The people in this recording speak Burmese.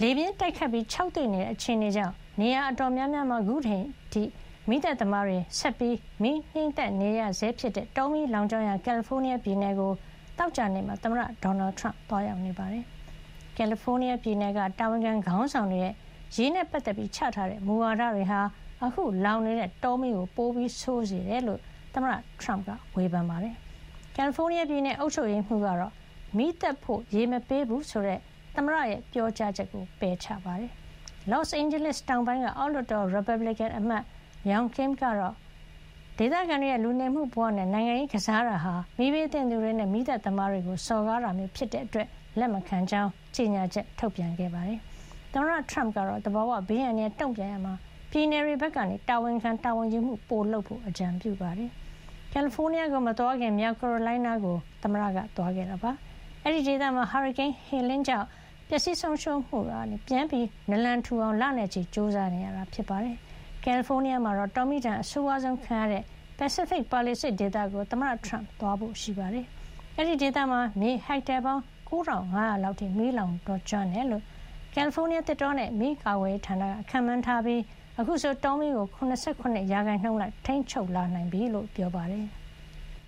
လေပြင်းတိုက်ခတ်ပြီးခြောက်သွေ့နေတဲ့အခြေအနေကြောင့်နေရာအတော်များများမှာအခုချိန်ထိမီးသတ်သမားတွေဆက်ပြီးမီးနှိမ့်သက်နေရဆဲဖြစ်တဲ့တောမီးလောင်ကျွမ်းရာကယ်လီဖိုးနီးယားပြည်နယ်ကိုသောကြာနေ့မှာသမ္မတဒေါ်နယ်ထရမ့်သွားရောက်နေပါတယ်။ကယ်လီဖိုးနီးယားပြည်နယ်ကတာဝန်ခံခေါင်းဆောင်တွေရဲ့ရေနဲ့ပတ်သက်ပြီးချထားတဲ့မူဝါဒတွေဟာအခုလောင်နေတဲ့တောမီးကိုပိုပြီးဆိုးစေတယ်လို့သမ္မတထရမ့်ကဝေဖန်ပါတယ်။ကယ်လီဖိုးနီးယားပြည်နယ်အုပ်ချုပ်ရေးမှူးကတော့မီးသတ်ဖို့ရေမပေးဘူးဆိုတဲ့သမ္မတရဲ့ပြောကြားချက်ကိုပယ်ချပါတယ်။ Los Angeles တောင်ပိုင်းကအောက်လွှတ်တော် Republican အမတ် Young Kim ကတော့ဒေသခံတွေရဲ့လူနေမှုဘဝနဲ့နိုင်ငံရေးကစားတာဟာမီးဘေးသင့်သူတွေနဲ့မီးသတ်သမားတွေကိုစော်ကားတာမျိုးဖြစ်တဲ့အတွက်လက်မခံကြောင်းကြေညာချက်ထုတ်ပြန်ခဲ့ပါတယ်။သမ္မတထရမ့်ကတော့သဘာဝဘေးအန္တရာယ်တုံ့ပြန်ရမှာပြည်နယ်တွေဘက်ကနေတာဝန်ခံတာဝန်ယူမှုပိုလုပ်ဖို့အကြံပြုပါတယ်။ကယ်လီဖိုးနီးယားကိုမသွားခင်မြောက်ကယ်ရိုလိုင်းနားကိုသမ္မတကသွားခဲ့တာပါ။အဲဒီဒေသမှာဟာရီကိန်း Helene ကြောင့်ပျက်စီးဆုံးရှုံးမှုကနေပြန်ပြီးနလန်ထူအောင်လနဲ့ချီစ조사နေရတာဖြစ်ပါတယ်။ကယ်လီဖိုးနီးယားမှာတော့တောမီးဒဏ်အဆိုးဝါးဆုံးခံရတဲ့ Pacific Palisades ဒေသကိုသမ္မတထရမ့်သွားဖို့ရှိပါတယ်။အဲဒီဒေသမှာမြေဟက်တာပေါင်း9,500 လောက်ထိမီးလောင်ကျွမ်းတယ်လို့ကယ်လီဖိုးနီးယားသစ်တောနဲ့မီးကာကွယ်ရေးဌာနကခန့်မှန်းထားပြီးအခုဆိုတောမီးကို 89% လောက်ထိန်းချုပ်လာနိုင်ပြီလို့ပြောပါတယ်။